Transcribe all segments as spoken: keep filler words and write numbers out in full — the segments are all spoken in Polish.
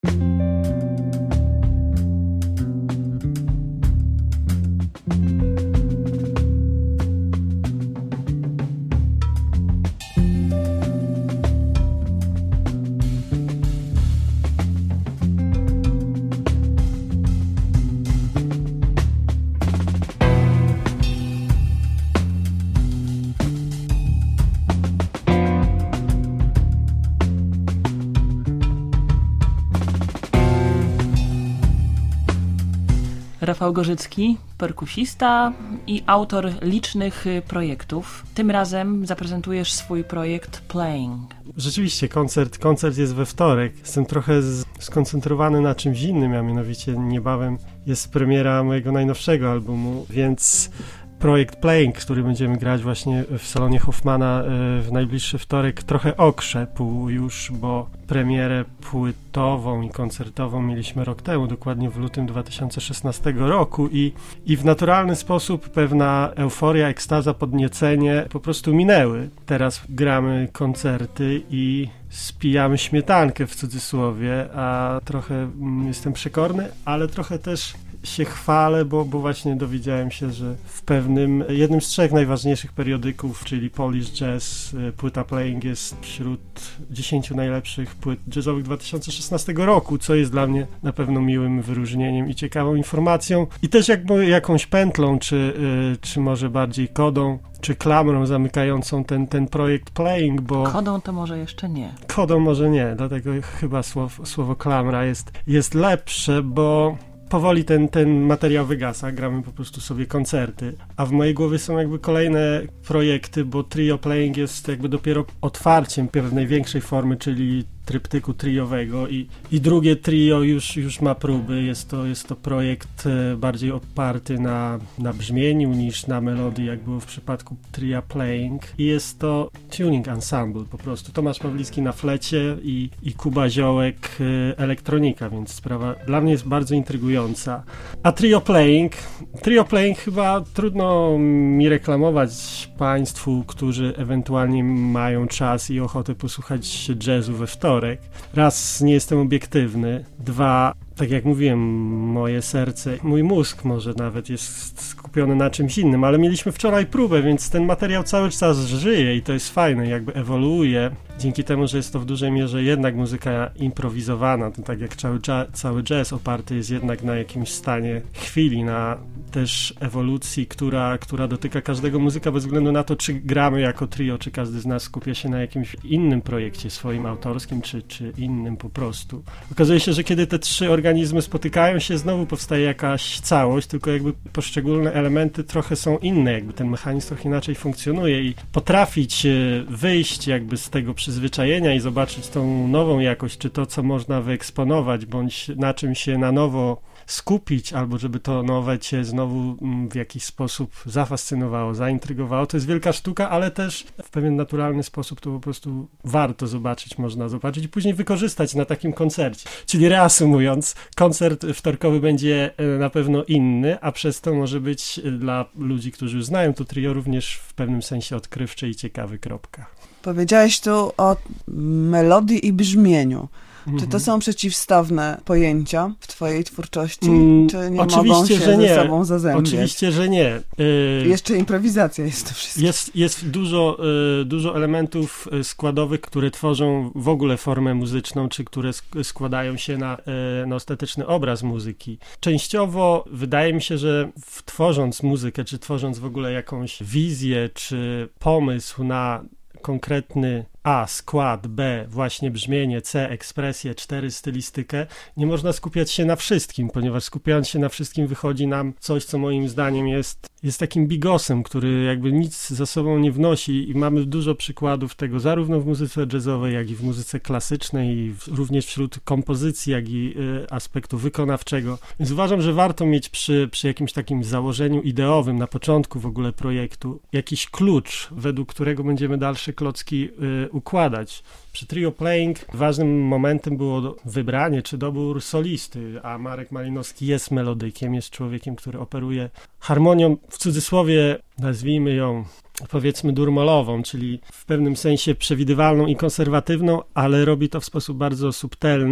Rafał Gorzycki, perkusista i autor licznych projektów. Tym razem zaprezentujesz swój projekt Playing. Rzeczywiście, koncert, koncert jest we wtorek. Jestem trochę z, skoncentrowany na czymś innym, a mianowicie niebawem jest premiera mojego najnowszego albumu, więc projekt Playing, który będziemy grać właśnie w salonie Hoffmana w najbliższy wtorek, trochę okrzepł już, bo premierę płytową i koncertową mieliśmy rok temu, dokładnie w lutym dwa tysiące szesnastego roku i, i w naturalny sposób pewna euforia, ekstaza, podniecenie po prostu minęły. Teraz gramy koncerty i spijamy śmietankę w cudzysłowie, a trochę mm, jestem przekorny, ale trochę też się chwalę, bo, bo właśnie dowiedziałem się, że w pewnym, jednym z trzech najważniejszych periodyków, czyli Polish Jazz, płyta Playing jest wśród dziesięciu najlepszych płyt jazzowych dwa tysiące szesnastego roku, co jest dla mnie na pewno miłym wyróżnieniem i ciekawą informacją i też jakby jakąś pętlą, czy, czy może bardziej kodą, czy klamrą zamykającą ten, ten projekt Playing, bo... Kodą to może jeszcze nie. Kodą może nie, dlatego chyba słowo, słowo klamra jest, jest lepsze, bo powoli ten, ten materiał wygasa, gramy po prostu sobie koncerty, a w mojej głowie są jakby kolejne projekty, bo trio Playing jest jakby dopiero otwarciem pewnej większej formy, czyli tryptyku triowego i, i drugie trio już, już ma próby. Jest to, jest to projekt bardziej oparty na, na brzmieniu niż na melodii, jak było w przypadku tria Playing. I jest to tuning ensemble po prostu. Tomasz Pawlicki na flecie i, i Kuba Ziołek elektronika, więc sprawa dla mnie jest bardzo intrygująca. A trio Playing, trio Playing chyba trudno mi reklamować państwu, którzy ewentualnie mają czas i ochotę posłuchać jazzu we wtorek. Raz, nie jestem obiektywny. Dwa, tak jak mówiłem, moje serce, mój mózg może nawet jest skupiony na czymś innym, ale mieliśmy wczoraj próbę, więc ten materiał cały czas żyje i to jest fajne, jakby ewoluuje. Dzięki temu, że jest to w dużej mierze jednak muzyka improwizowana, to tak jak cały, cały jazz oparty jest jednak na jakimś stanie chwili, na też ewolucji, która, która dotyka każdego muzyka bez względu na to, czy gramy jako trio, czy każdy z nas skupia się na jakimś innym projekcie swoim autorskim, czy, czy innym po prostu. Okazuje się, że kiedy te trzy organizmy spotykają się, znowu powstaje jakaś całość, tylko jakby poszczególne elementy trochę są inne, jakby ten mechanizm trochę inaczej funkcjonuje i potrafić wyjść jakby z tego przyzwyczajenia i zobaczyć tą nową jakość, czy to, co można wyeksponować, bądź na czym się na nowo skupić, albo żeby to nowe cię znowu w jakiś sposób zafascynowało, zaintrygowało. To jest wielka sztuka, ale też w pewien naturalny sposób to po prostu warto zobaczyć, można zobaczyć i później wykorzystać na takim koncercie. Czyli reasumując, koncert wtorkowy będzie na pewno inny, a przez to może być dla ludzi, którzy już znają to trio, również w pewnym sensie odkrywczy i ciekawy. Kropka. Powiedziałeś tu o melodii i brzmieniu. Czy to są przeciwstawne pojęcia w twojej twórczości, mm, czy nie mogą się że nie. ze sobą zazębiać? Oczywiście, że nie. Y- Jeszcze improwizacja jest to wszystko. Jest, jest dużo, y, dużo elementów składowych, które tworzą w ogóle formę muzyczną, czy które sk- składają się na, y, na ostateczny obraz muzyki. Częściowo wydaje mi się, że w, tworząc muzykę, czy tworząc w ogóle jakąś wizję, czy pomysł na konkretny A, skład, B, właśnie brzmienie, C, ekspresję, cztery, stylistykę, nie można skupiać się na wszystkim, ponieważ skupiając się na wszystkim wychodzi nam coś, co moim zdaniem jest, jest takim bigosem, który jakby nic za sobą nie wnosi i mamy dużo przykładów tego zarówno w muzyce jazzowej, jak i w muzyce klasycznej, i w, również wśród kompozycji, jak i y, aspektu wykonawczego. Więc uważam, że warto mieć przy, przy jakimś takim założeniu ideowym na początku w ogóle projektu jakiś klucz, według którego będziemy dalsze klocki y, układać. Przy trio Playing ważnym momentem było wybranie czy dobór solisty, a Marek Malinowski jest melodykiem, jest człowiekiem, który operuje harmonią, w cudzysłowie nazwijmy ją powiedzmy durmolową, czyli w pewnym sensie przewidywalną i konserwatywną, ale robi to w sposób bardzo subtelny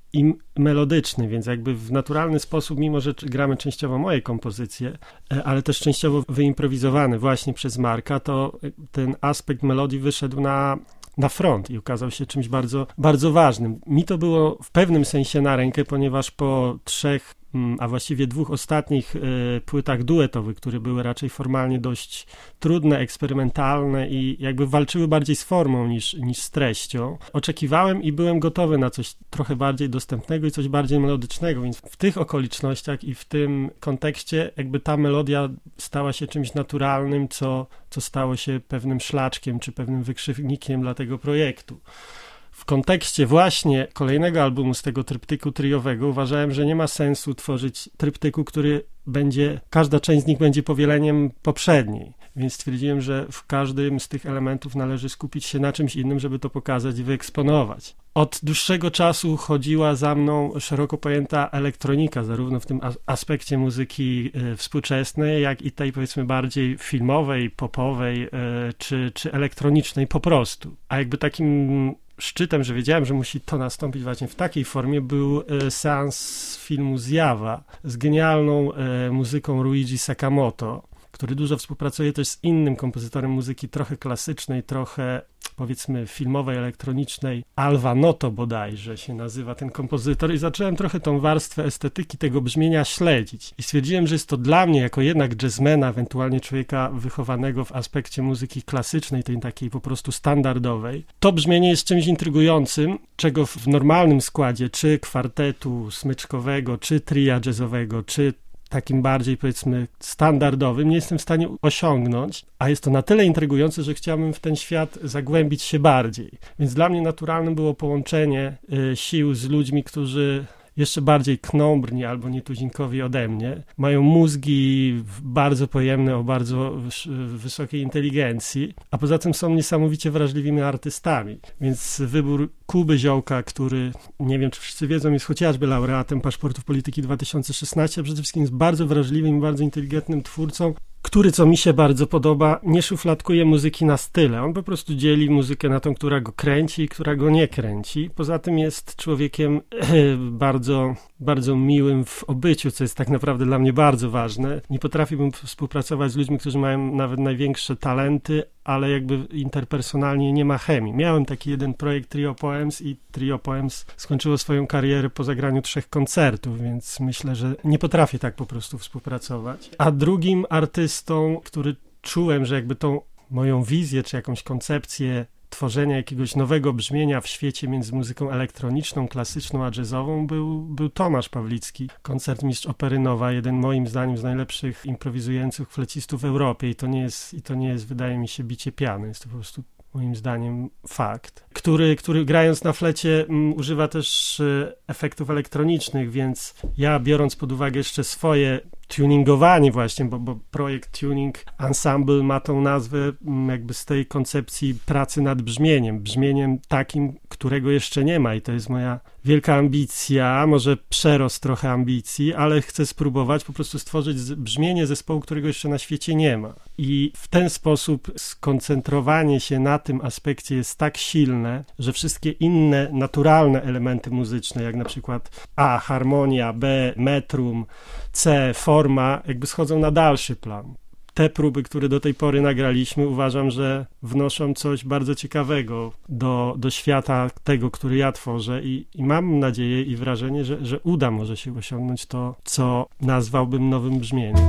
i melodyczny, więc jakby w naturalny sposób, mimo że gramy częściowo moje kompozycje, ale też częściowo wyimprowizowane właśnie przez Marka, to ten aspekt melodii wyszedł na na front i okazał się czymś bardzo, bardzo ważnym. Mi to było w pewnym sensie na rękę, ponieważ po trzech, a właściwie dwóch ostatnich y, płytach duetowych, które były raczej formalnie dość trudne, eksperymentalne i jakby walczyły bardziej z formą niż, niż z treścią, oczekiwałem i byłem gotowy na coś trochę bardziej dostępnego i coś bardziej melodycznego, więc w tych okolicznościach i w tym kontekście jakby ta melodia stała się czymś naturalnym, co, co stało się pewnym szlaczkiem czy pewnym wykrzywnikiem dla tego projektu. W kontekście właśnie kolejnego albumu z tego tryptyku triowego uważałem, że nie ma sensu tworzyć tryptyku, który będzie, każda część z nich będzie powieleniem poprzedniej. Więc stwierdziłem, że w każdym z tych elementów należy skupić się na czymś innym, żeby to pokazać i wyeksponować. Od dłuższego czasu chodziła za mną szeroko pojęta elektronika, zarówno w tym aspekcie muzyki y, współczesnej, jak i tej powiedzmy bardziej filmowej, popowej y, czy, czy elektronicznej po prostu. A jakby takim szczytem, że wiedziałem, że musi to nastąpić właśnie w takiej formie, był e, seans filmu Zjawa z genialną e, muzyką Ryuichi Sakamoto, który dużo współpracuje też z innym kompozytorem muzyki trochę klasycznej, trochę powiedzmy filmowej, elektronicznej. Alva Noto bodajże się nazywa ten kompozytor i zacząłem trochę tą warstwę estetyki tego brzmienia śledzić. I stwierdziłem, że jest to dla mnie, jako jednak jazzmana, ewentualnie człowieka wychowanego w aspekcie muzyki klasycznej, tej takiej po prostu standardowej, to brzmienie jest czymś intrygującym, czego w normalnym składzie, czy kwartetu smyczkowego, czy tria jazzowego, czy takim bardziej, powiedzmy, standardowym, nie jestem w stanie osiągnąć, a jest to na tyle intrygujące, że chciałbym w ten świat zagłębić się bardziej. Więc dla mnie naturalnym było połączenie y, sił z ludźmi, którzy jeszcze bardziej knombrni albo nietuzinkowi ode mnie, mają mózgi bardzo pojemne, o bardzo wysokiej inteligencji, a poza tym są niesamowicie wrażliwymi artystami. Więc wybór Kuby Ziołka, który, nie wiem czy wszyscy wiedzą, jest chociażby laureatem Paszportów Polityki dwa tysiące szesnaście, a przede wszystkim jest bardzo wrażliwym i bardzo inteligentnym twórcą, który, co mi się bardzo podoba, nie szufladkuje muzyki na style. On po prostu dzieli muzykę na tą, która go kręci i która go nie kręci. Poza tym jest człowiekiem bardzo, bardzo miłym w obyciu, co jest tak naprawdę dla mnie bardzo ważne. Nie potrafiłbym współpracować z ludźmi, którzy mają nawet największe talenty, ale jakby interpersonalnie nie ma chemii. Miałem taki jeden projekt Trio Poems i Trio Poems skończyło swoją karierę po zagraniu trzech koncertów, więc myślę, że nie potrafię tak po prostu współpracować. A drugim artystą, który czułem, że jakby tą moją wizję czy jakąś koncepcję tworzenia jakiegoś nowego brzmienia w świecie między muzyką elektroniczną, klasyczną a jazzową był, był Tomasz Pawlicki, koncertmistrz Opery Nowa, jeden moim zdaniem z najlepszych improwizujących flecistów w Europie i to nie jest, i to nie jest, wydaje mi się, bicie piany, jest to po prostu moim zdaniem fakt, który, który grając na flecie m, używa też y, efektów elektronicznych, więc ja, biorąc pod uwagę jeszcze swoje tuningowanie właśnie, bo, bo projekt Tuning Ensemble ma tą nazwę m, jakby z tej koncepcji pracy nad brzmieniem, brzmieniem takim, którego jeszcze nie ma i to jest moja wielka ambicja, może przerost trochę ambicji, ale chcę spróbować po prostu stworzyć brzmienie zespołu, którego jeszcze na świecie nie ma. I w ten sposób skoncentrowanie się na tym aspekcie jest tak silne, że wszystkie inne naturalne elementy muzyczne, jak na przykład A, harmonia, B, metrum, C, forma, jakby schodzą na dalszy plan. Te próby, które do tej pory nagraliśmy, uważam, że wnoszą coś bardzo ciekawego do, do świata tego, który ja tworzę i, i mam nadzieję i wrażenie, że, że uda może się osiągnąć to, co nazwałbym nowym brzmieniem.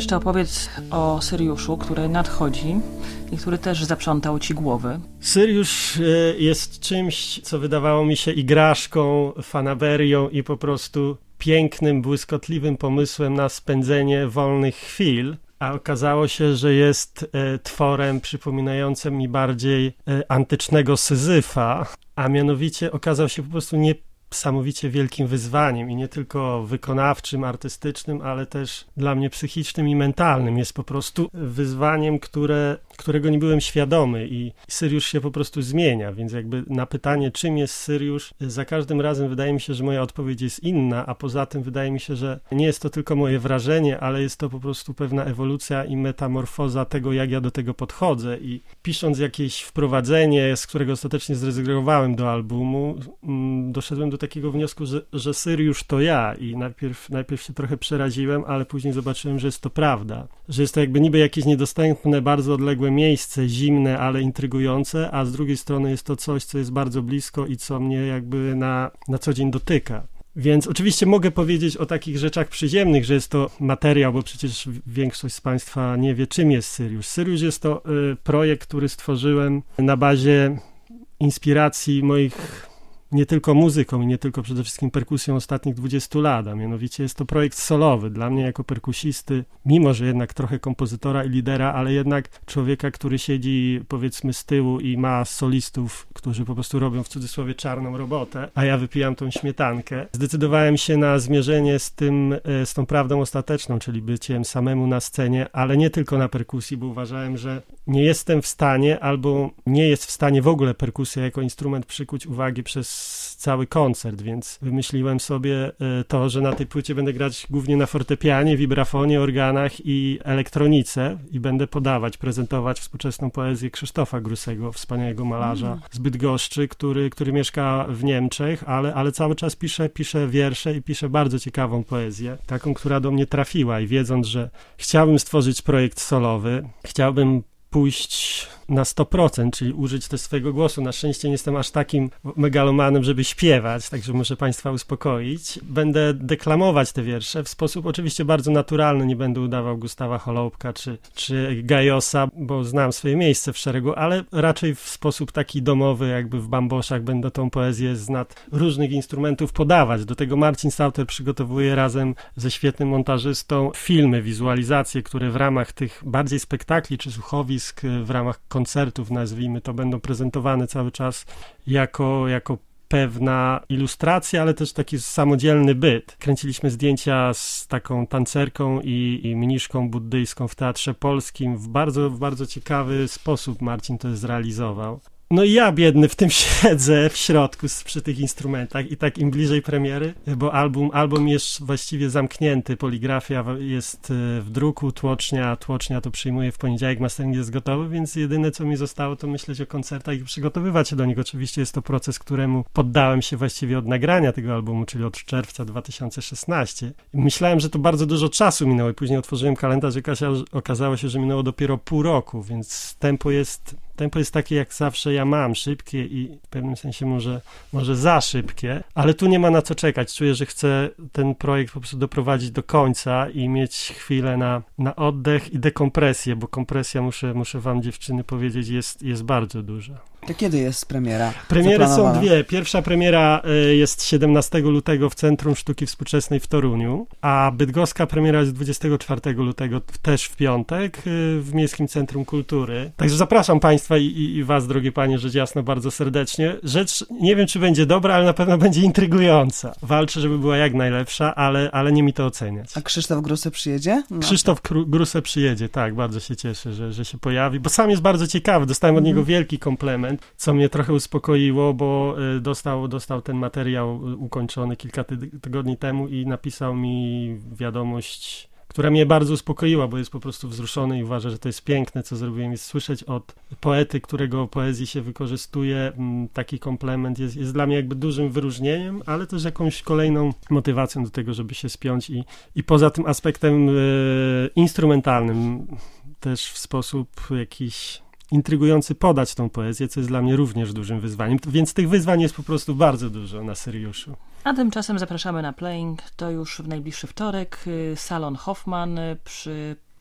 jeszcze opowiedz o Syriuszu, który nadchodzi i który też zaprzątał ci głowy. Syriusz jest czymś, co wydawało mi się igraszką, fanaberią i po prostu pięknym, błyskotliwym pomysłem na spędzenie wolnych chwil, a okazało się, że jest e, tworem przypominającym mi bardziej e, antycznego Syzyfa, a mianowicie okazał się po prostu niesamowicie wielkim wyzwaniem i nie tylko wykonawczym, artystycznym, ale też dla mnie psychicznym i mentalnym. Jest po prostu wyzwaniem, które, którego nie byłem świadomy i Syriusz się po prostu zmienia, więc jakby na pytanie, czym jest Syriusz, za każdym razem wydaje mi się, że moja odpowiedź jest inna, a poza tym wydaje mi się, że nie jest to tylko moje wrażenie, ale jest to po prostu pewna ewolucja i metamorfoza tego, jak ja do tego podchodzę i pisząc jakieś wprowadzenie, z którego ostatecznie zrezygnowałem do albumu, doszedłem do takiego wniosku, że, że Syriusz to ja i najpierw, najpierw się trochę przeraziłem, ale później zobaczyłem, że jest to prawda, że jest to jakby niby jakieś niedostępne, bardzo odległe miejsce, zimne, ale intrygujące, a z drugiej strony jest to coś, co jest bardzo blisko i co mnie jakby na, na co dzień dotyka. Więc oczywiście mogę powiedzieć o takich rzeczach przyziemnych, że jest to materiał, bo przecież większość z Państwa nie wie, czym jest Syriusz. Syriusz jest to y, projekt, który stworzyłem na bazie inspiracji moich nie tylko muzyką i nie tylko przede wszystkim perkusją ostatnich dwudziestu lat, a mianowicie jest to projekt solowy dla mnie jako perkusisty, mimo że jednak trochę kompozytora i lidera, ale jednak człowieka, który siedzi powiedzmy z tyłu i ma solistów, którzy po prostu robią w cudzysłowie czarną robotę, a ja wypijam tą śmietankę. Zdecydowałem się na zmierzenie z tym, z tą prawdą ostateczną, czyli byciem samemu na scenie, ale nie tylko na perkusji, bo uważałem, że nie jestem w stanie albo nie jest w stanie w ogóle perkusja jako instrument przykuć uwagi przez cały koncert, więc wymyśliłem sobie to, że na tej płycie będę grać głównie na fortepianie, wibrafonie, organach i elektronice i będę podawać, prezentować współczesną poezję Krzysztofa Grusego, wspaniałego malarza z Bydgoszczy, który, który mieszka w Niemczech, ale, ale cały czas pisze, pisze wiersze i pisze bardzo ciekawą poezję, taką, która do mnie trafiła i wiedząc, że chciałbym stworzyć projekt solowy, chciałbym pójść na sto procent, czyli użyć też swojego głosu. Na szczęście nie jestem aż takim megalomanem, żeby śpiewać, także muszę Państwa uspokoić. Będę deklamować te wiersze w sposób oczywiście bardzo naturalny, nie będę udawał Gustawa Holoubka czy, czy Gajosa, bo znam swoje miejsce w szeregu, ale raczej w sposób taki domowy, jakby w bamboszach będę tą poezję z nad różnych instrumentów podawać. Do tego Marcin Sauter przygotowuje razem ze świetnym montażystą filmy, wizualizacje, które w ramach tych bardziej spektakli czy słuchowisk, w ramach koncertów, nazwijmy to, będą prezentowane cały czas jako, jako pewna ilustracja, ale też taki samodzielny byt. Kręciliśmy zdjęcia z taką tancerką i, i mniszką buddyjską w Teatrze Polskim. W bardzo, w bardzo ciekawy sposób Marcin to zrealizował. No i ja, biedny, w tym siedzę w środku przy tych instrumentach i tak im bliżej premiery, bo album, album jest właściwie zamknięty, poligrafia jest w druku, tłocznia, tłocznia to przyjmuje w poniedziałek, mastering jest gotowy, więc jedyne, co mi zostało, to myśleć o koncertach i przygotowywać się do nich. Oczywiście jest to proces, któremu poddałem się właściwie od nagrania tego albumu, czyli od czerwca dwa tysiące szesnastego. Myślałem, że to bardzo dużo czasu minęło i później otworzyłem kalendarz i okazało się, że minęło dopiero pół roku, więc tempo jest... Tempo jest takie, jak zawsze ja mam, szybkie i w pewnym sensie może, może za szybkie, ale tu nie ma na co czekać. Czuję, że chcę ten projekt po prostu doprowadzić do końca i mieć chwilę na, na oddech i dekompresję, bo kompresja, muszę, muszę wam dziewczyny powiedzieć, jest, jest bardzo duża. To kiedy jest premiera? Premiery są dwie. Pierwsza premiera jest siedemnastego lutego w Centrum Sztuki Współczesnej w Toruniu, a bydgoska premiera jest dwudziestego czwartego lutego, też w piątek, w Miejskim Centrum Kultury. Także zapraszam Państwa i, i, i Was, drogie panie, rzecz jasna, bardzo serdecznie. Rzecz, nie wiem, czy będzie dobra, ale na pewno będzie intrygująca. Walczę, żeby była jak najlepsza, ale, ale nie mi to oceniać. A Krzysztof Gruse przyjedzie? No. Krzysztof Gruse przyjedzie, tak, bardzo się cieszę, że, że się pojawi, bo sam jest bardzo ciekawy. Dostałem od mm. niego wielki komplement, co mnie trochę uspokoiło, bo dostał, dostał ten materiał ukończony kilka tygodni temu i napisał mi wiadomość, która mnie bardzo uspokoiła, bo jest po prostu wzruszony i uważa, że to jest piękne, co zrobiłem. Jest słyszeć od poety, którego poezji się wykorzystuje, taki komplement jest, jest dla mnie jakby dużym wyróżnieniem, ale też jakąś kolejną motywacją do tego, żeby się spiąć i, i poza tym aspektem e, instrumentalnym też w sposób jakiś intrygujący podać tą poezję, co jest dla mnie również dużym wyzwaniem. Więc tych wyzwań jest po prostu bardzo dużo na Syriuszu. A tymczasem zapraszamy na Playing. To już w najbliższy wtorek. Salon Hoffman przy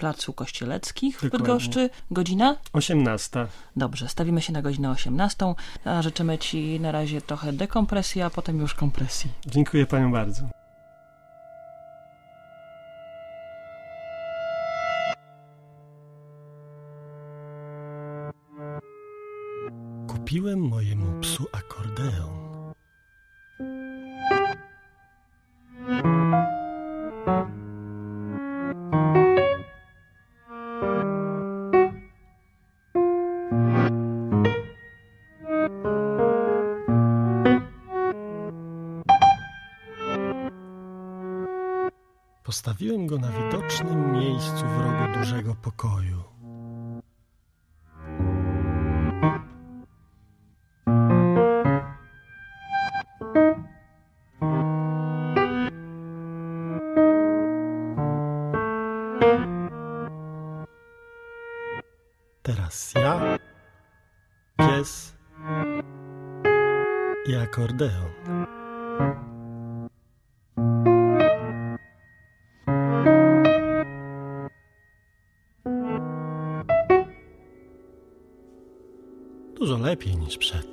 Placu Kościeleckich w Dokładnie. Bydgoszczy. Godzina? osiemnasta. Dobrze, stawimy się na godzinę osiemnastą, a życzymy Ci na razie trochę dekompresji, a potem już kompresji. Dziękuję Panią bardzo. Kupiłem mojemu psu akordeon. Postawiłem go na widocznym miejscu w rogu dużego pokoju. Teraz ja, pies i akordeon. Dużo lepiej niż przedtem.